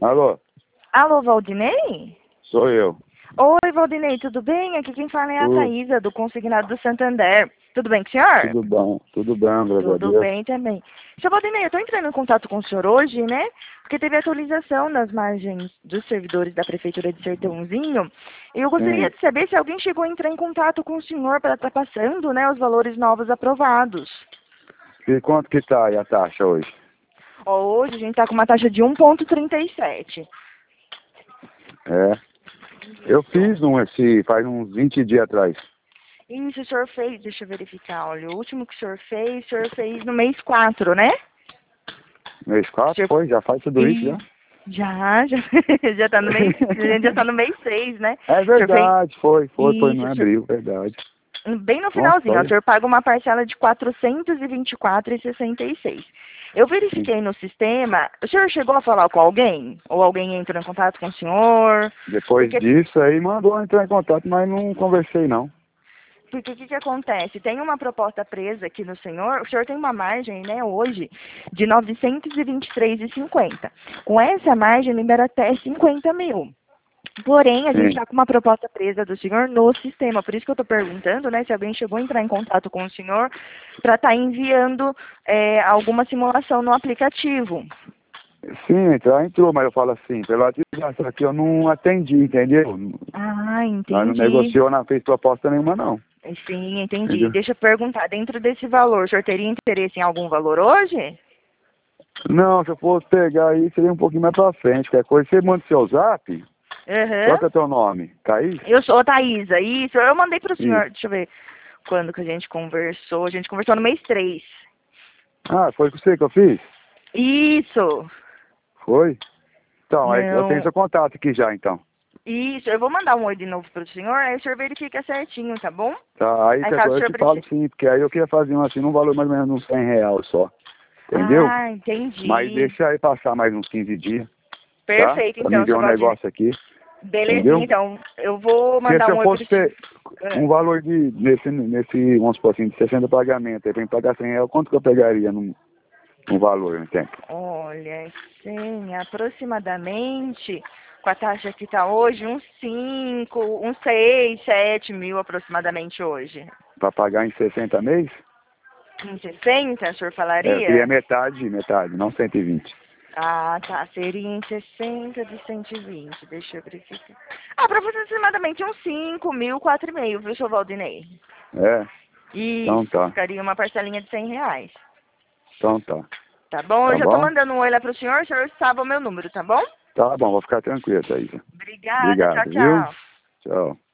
Alô, Alô, Valdinei? sou eu. Oi, Valdinei, tudo bem? Aqui quem fala é a Tudo, Thaísa, do Consignado do Santander. Tudo bem com o senhor? tudo bem, graças a Tudo Deus. bem também. Seu Valdinei, eu estou entrando em contato com o senhor hoje, né? Porque teve atualização nas margens dos servidores da Prefeitura de Sertãozinho. E eu gostaria Sim. de saber se alguém chegou a entrar em contato com o senhor para estar passando, né, os valores novos aprovados. E quanto que tá aí a taxa hoje? Ó, hoje a gente está com uma taxa de 1,37. É. Eu fiz faz uns 20 dias atrás. Isso, o senhor fez, deixa eu verificar, olha, o último que o senhor fez no mês 4, né? Mês O 4 senhor... foi? Já faz tudo isso já? E... Já, já tá no mês, a gente já tá no mês 6, né? É O senhor fez verdade, foi isso, no abril, verdade. bem no Nossa, finalzinho, ó, o olha. senhor paga uma parcela de R$ 424,66. Eu Sim. verifiquei no sistema, o senhor chegou a falar com alguém? Ou alguém entrou em contato com o senhor? Depois Porque disso aí mandou eu entrar em contato, mas não conversei não. Porque o que acontece? Tem uma proposta presa aqui no senhor tem uma margem, né, hoje, de 923,50. Com essa margem, libera até 50 mil. Porém, a gente Sim. está com uma proposta presa do senhor no sistema. Por isso que eu estou perguntando, né, se alguém chegou a entrar em contato com o senhor para estar enviando alguma simulação no aplicativo. Sim, entrou, mas eu falo assim, pela atividade aqui eu não atendi, entendeu? Ah, Nós não entendi. negociou, não fez proposta nenhuma não. Sim, entendi. Entendeu? Deixa eu perguntar, dentro desse valor, o senhor teria interesse em algum valor hoje? Não, se eu fosse pegar aí, seria um pouquinho mais pra frente. Qualquer coisa, você manda seu zap. Qual Aham. que é o teu nome? Thaís? Eu sou a Thaísa, isso. Eu mandei pro Isso. senhor, deixa eu ver quando que a gente conversou. A gente conversou no mês 3. Ah, foi com você que eu fiz? Isso. Foi? Então, aí eu tenho Não. seu contato aqui já, então. Isso. Eu vou mandar um oi de novo pro senhor, aí o senhor verifica certinho, tá bom? Tá, aí Aí qualquer caso o coisa eu senhor te falo precise. sim, porque aí eu queria fazer um assim, num valor mais ou menos uns R$ 100 só. Entendeu? Ah, Mas entendi. deixa aí passar mais uns 15 dias, tá? Perfeito, Pra mim então, ver seu um Valdinei. negócio aqui, Belezinha, entendeu? então. Eu vou Porque mandar se um eu oi fosse pro senhor. ter um valor nesse, vamos supor assim, de 60 pagamentos, aí pra mim pagar R$ 100, quanto que eu pegaria num valor, no tempo? Olha, sim, aproximadamente, com a taxa que está hoje, uns 5, uns 6, 7 mil aproximadamente hoje. Pra pagar em 60 meses? Em 60, o senhor É, eu queria falaria? metade, não 120. Ah, tá, seria em 60 de 120, deixa eu verificar. Ah, para você aproximadamente uns 5 mil, 4,5, viu, seu Valdinei? É, então Isso, tá, ficaria uma parcelinha de R$ 100. então tá. Tá bom? Eu Tá já tô bom? mandando um oi lá pro senhor sabe o meu número, tá bom? Tá bom, vou ficar tranquilo, Thaís. Obrigada, tchau, Obrigado, viu? tchau. Tchau.